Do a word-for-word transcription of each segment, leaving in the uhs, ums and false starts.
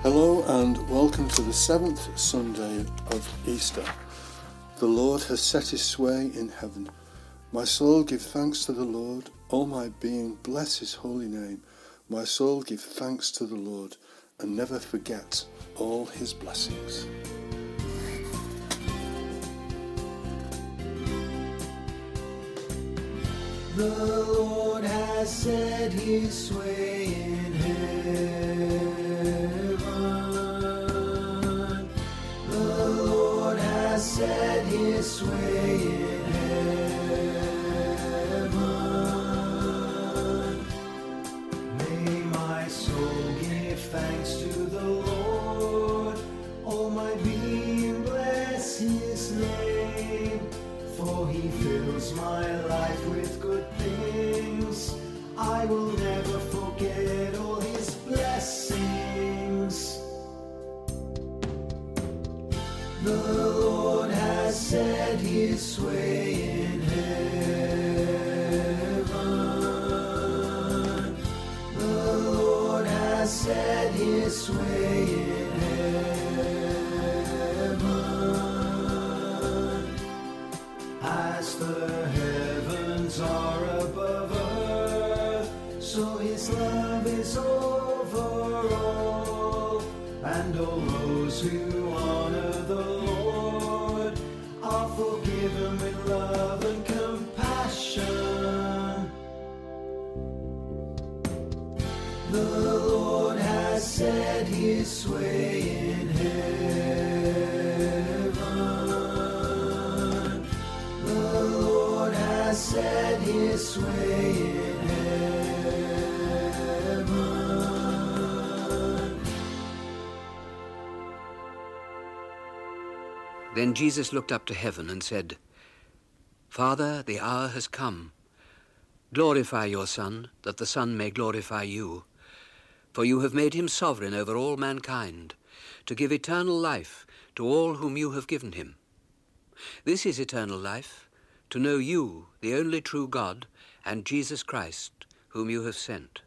Hello and welcome to the seventh Sunday of Easter. The Lord has set his sway in heaven. My soul give thanks to the Lord, all my being bless his holy name. My soul give thanks to the Lord and never forget all his blessings. The Lord has set his sway in heaven. The Lord has set his sway in heaven. May my soul give thanks to the Lord, all my being bless his name. For he fills my life with good things. I will never forget all his blessings. The Lord has set his sway in heaven. The Lord has set his sway in heaven. As the heavens are above earth, so his love is over all. And all those who honor the Lord are forgiven with love and compassion. The Lord has set his sway in heaven. The Lord has set his sway in heaven. Then Jesus looked up to heaven and said, Father, the hour has come. Glorify your Son, that the Son may glorify you. For you have made him sovereign over all mankind, to give eternal life to all whom you have given him. This is eternal life, to know you, the only true God, and Jesus Christ, whom you have sent.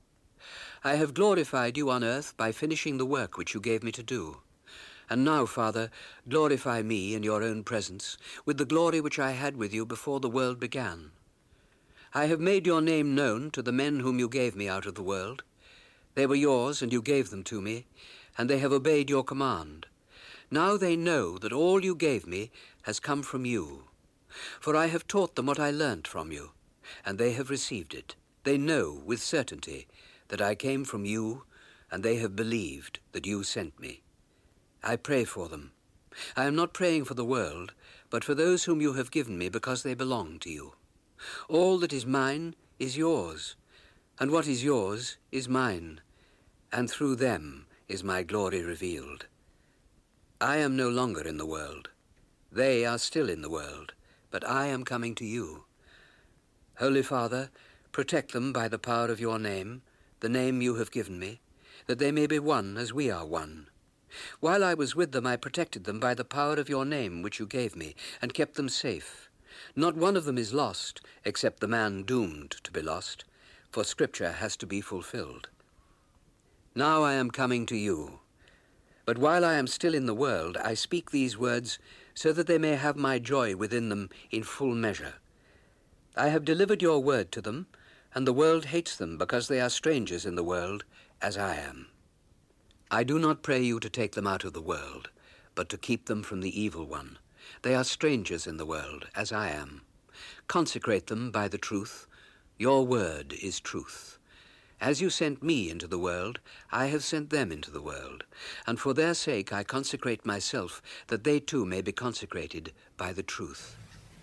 I have glorified you on earth by finishing the work which you gave me to do. And now, Father, glorify me in your own presence with the glory which I had with you before the world began. I have made your name known to the men whom you gave me out of the world. They were yours, and you gave them to me, and they have obeyed your command. Now they know that all you gave me has come from you. For I have taught them what I learnt from you, and they have received it. They know with certainty that I came from you, and they have believed that you sent me. I pray for them. I am not praying for the world, but for those whom you have given me because they belong to you. All that is mine is yours, and what is yours is mine, and through them is my glory revealed. I am no longer in the world. They are still in the world, but I am coming to you. Holy Father, protect them by the power of your name, the name you have given me, that they may be one as we are one. While I was with them, I protected them by the power of your name which you gave me, and kept them safe. Not one of them is lost, except the man doomed to be lost, for Scripture has to be fulfilled. Now I am coming to you. But while I am still in the world, I speak these words so that they may have my joy within them in full measure. I have delivered your word to them, and the world hates them because they are strangers in the world, as I am. I do not pray you to take them out of the world, but to keep them from the evil one. They are strangers in the world, as I am. Consecrate them by the truth. Your word is truth. As you sent me into the world, I have sent them into the world, and for their sake I consecrate myself, that they too may be consecrated by the truth.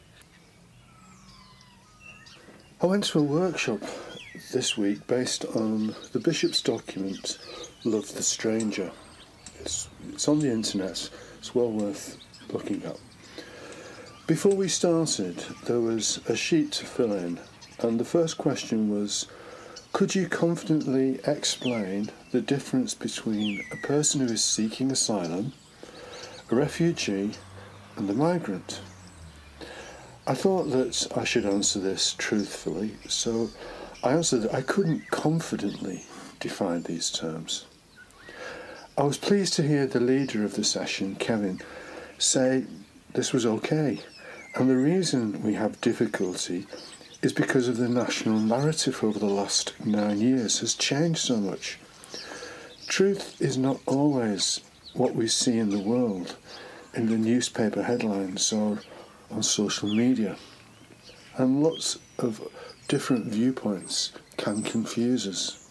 I went to a workshop this week based on the Bishop's document, Love the Stranger. It's, it's on the internet. It's well worth looking up. Before we started, there was a sheet to fill in, and the first question was, could you confidently explain the difference between a person who is seeking asylum, a refugee, and a migrant? I thought that I should answer this truthfully, so I answered that I couldn't confidently define these terms. I was pleased to hear the leader of the session, Kevin, say this was okay. And the reason we have difficulty is because of the national narrative over the last nine years has changed so much. Truth is not always what we see in the world, in the newspaper headlines or on social media. And lots of different viewpoints can confuse us.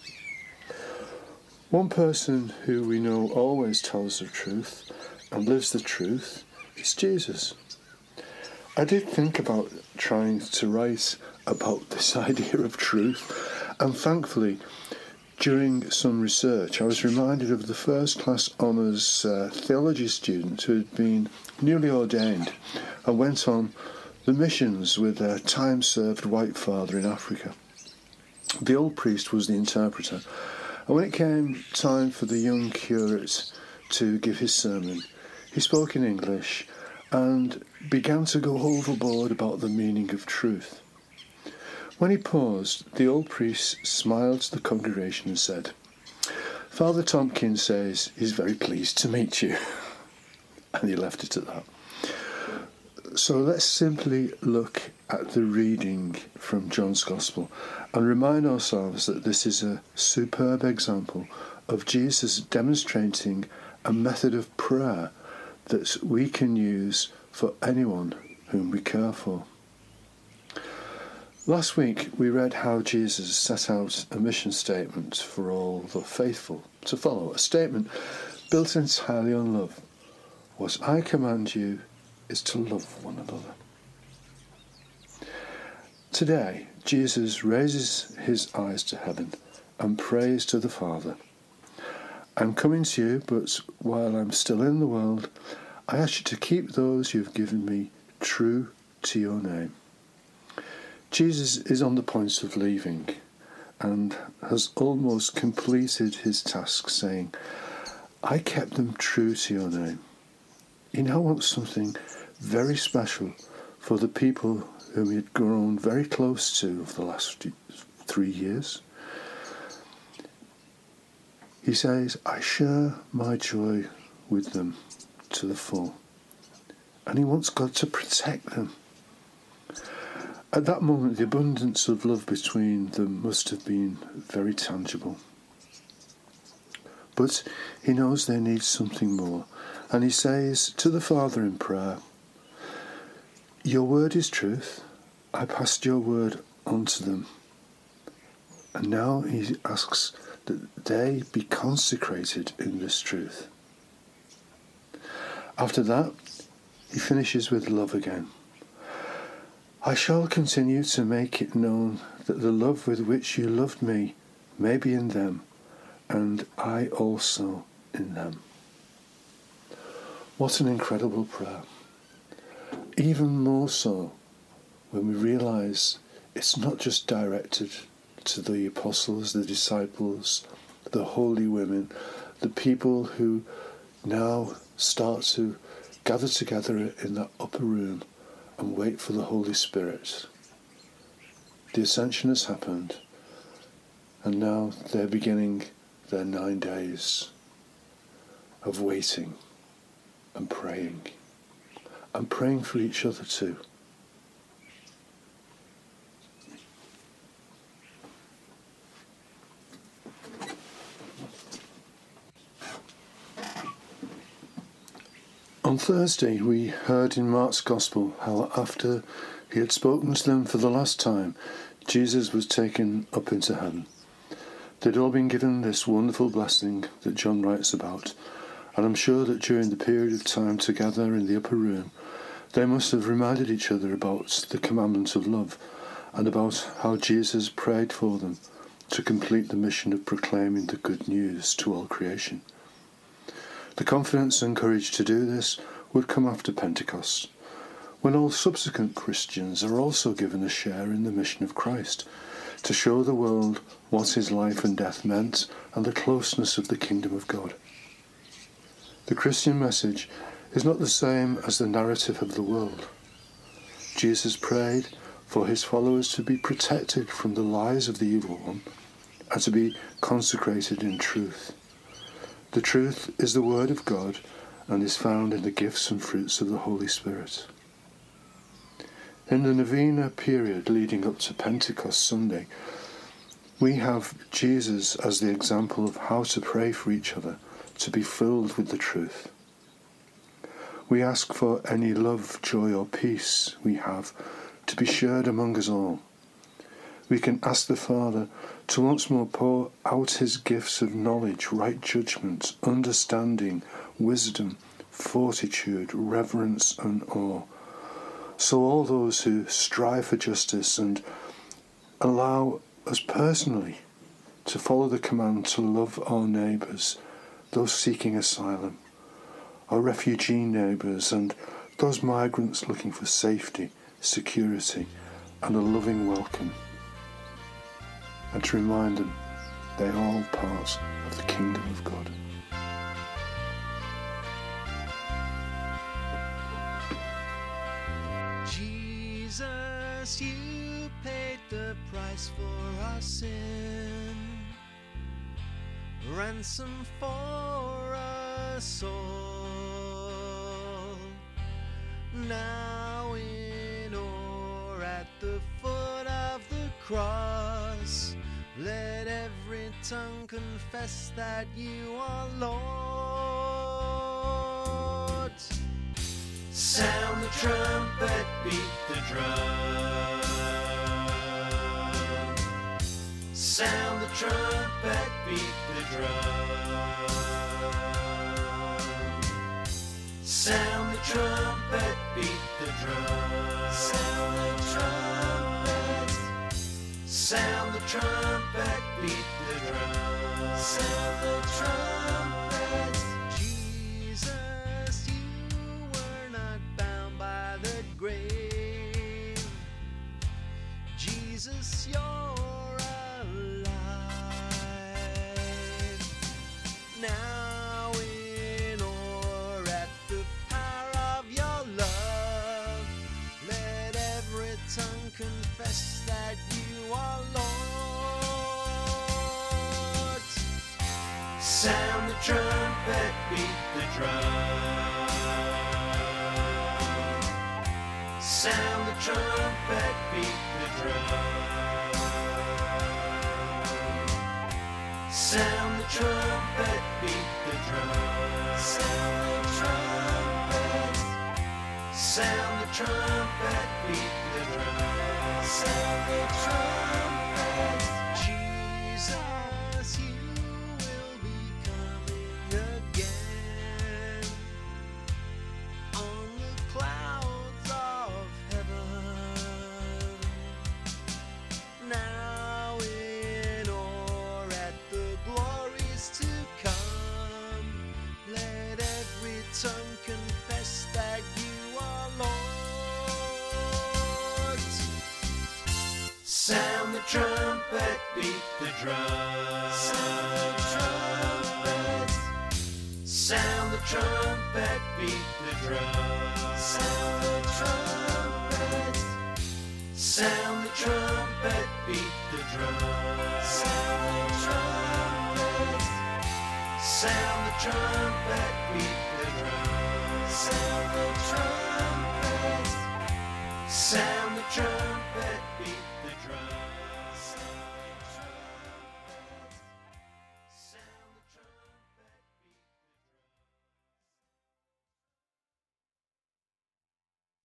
One person who we know always tells the truth and lives the truth is Jesus. I did think about trying to write about this idea of truth, and thankfully, during some research, I was reminded of the first class honours uh, theology student who had been newly ordained and went on the missions with a time-served white father in Africa. The old priest was the interpreter, and when it came time for the young curate to give his sermon, he spoke in English and began to go overboard about the meaning of truth. When he paused, the old priest smiled to the congregation and said, "Father Tompkins says he's very pleased to meet you." And he left it at that. So let's simply look at the reading from John's Gospel and remind ourselves that this is a superb example of Jesus demonstrating a method of prayer that we can use for anyone whom we care for. Last week we read how Jesus set out a mission statement for all the faithful to follow, a statement built entirely on love. What I command you is to love one another. Today, Jesus raises his eyes to heaven and prays to the Father. I'm coming to you, but while I'm still in the world, I ask you to keep those you've given me true to your name. Jesus is on the point of leaving and has almost completed his task, saying, I kept them true to your name. He now wants something very special for the people whom he had grown very close to over the last three years. He says, I share my joy with them to the full. And he wants God to protect them. At that moment, the abundance of love between them must have been very tangible. But he knows they need something more. And he says to the Father in prayer, your word is truth. I passed your word on to them. And now he asks that they be consecrated in this truth. After that, he finishes with love again. I shall continue to make it known that the love with which you loved me may be in them, and I also in them. What an incredible prayer. Even more so when we realise it's not just directed to the apostles, the disciples, the holy women, the people who now start to gather together in that upper room and wait for the Holy Spirit. The ascension has happened, and now they're beginning their nine days of waiting and praying, and praying for each other too. On Thursday, we heard in Mark's Gospel how after he had spoken to them for the last time, Jesus was taken up into heaven. They'd all been given this wonderful blessing that John writes about, and I'm sure that during the period of time together in the upper room, they must have reminded each other about the commandment of love and about how Jesus prayed for them to complete the mission of proclaiming the good news to all creation. The confidence and courage to do this would come after Pentecost, when all subsequent Christians are also given a share in the mission of Christ, to show the world what his life and death meant and the closeness of the kingdom of God. The Christian message is not the same as the narrative of the world. Jesus prayed for his followers to be protected from the lies of the evil one and to be consecrated in truth. The truth is the Word of God and is found in the gifts and fruits of the Holy Spirit. In the Novena period leading up to Pentecost Sunday, we have Jesus as the example of how to pray for each other, to be filled with the truth. We ask for any love, joy or peace we have to be shared among us all. We can ask the Father to once more pour out his gifts of knowledge, right judgment, understanding, wisdom, fortitude, reverence and awe. So all those who strive for justice and allow us personally to follow the command to love our neighbours, those seeking asylum, our refugee neighbours and those migrants looking for safety, security and a loving welcome. And to remind them they are all parts of the kingdom of God. Jesus, you paid the price for our sin, ransom for us all. Now in or at the foot of the cross, let every tongue confess that you are Lord. Sound the trumpet, beat the drum. Sound the trumpet, beat the drum. Sound the trumpet, beat the drum. Sound the trumpet. Sound the trumpet, beat the drum. Sound the trumpet. Jesus, you were not bound by the grave. Jesus, you're alive. Now in or at the power of your love, let every tongue confess that you are Lord. Sound the trumpet, beat the drum. Sound the trumpet, beat the drum. Sound the trumpet, beat the drum. Sound the trumpet. Sound the trumpet, beat the drum. Sound the trumpet. Jesus, you will be coming again on the clouds of heaven. Now in or at the glories to come, let every tongue confess that you are Lord. Sound the trumpet, beat the drum. Sound the trumpet. Sound the trumpet, beat the drum. Sound the trumpet. Sound the trumpet, beat the drum. Sound the trumpet. Sound the trumpet, beat the drum. Sound the trumpet. Sound